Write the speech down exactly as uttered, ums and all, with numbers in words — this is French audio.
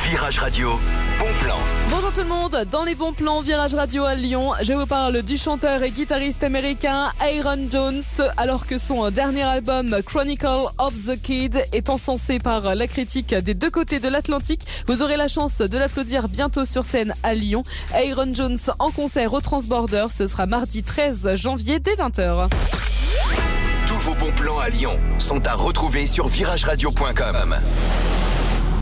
Virage Radio, bon plan. Bonjour tout le monde, dans les bons plans Virage Radio à Lyon, je vous parle du chanteur et guitariste américain Aaron Jones. Alors que son dernier album Chronicle of the Kid est encensé par la critique des deux côtés de l'Atlantique, vous aurez la chance de l'applaudir bientôt sur scène à Lyon. Aaron Jones en concert au Transborder, ce sera mardi treize janvier dès vingt heures. Tous vos bons plans à Lyon sont à retrouver sur virage radio point com.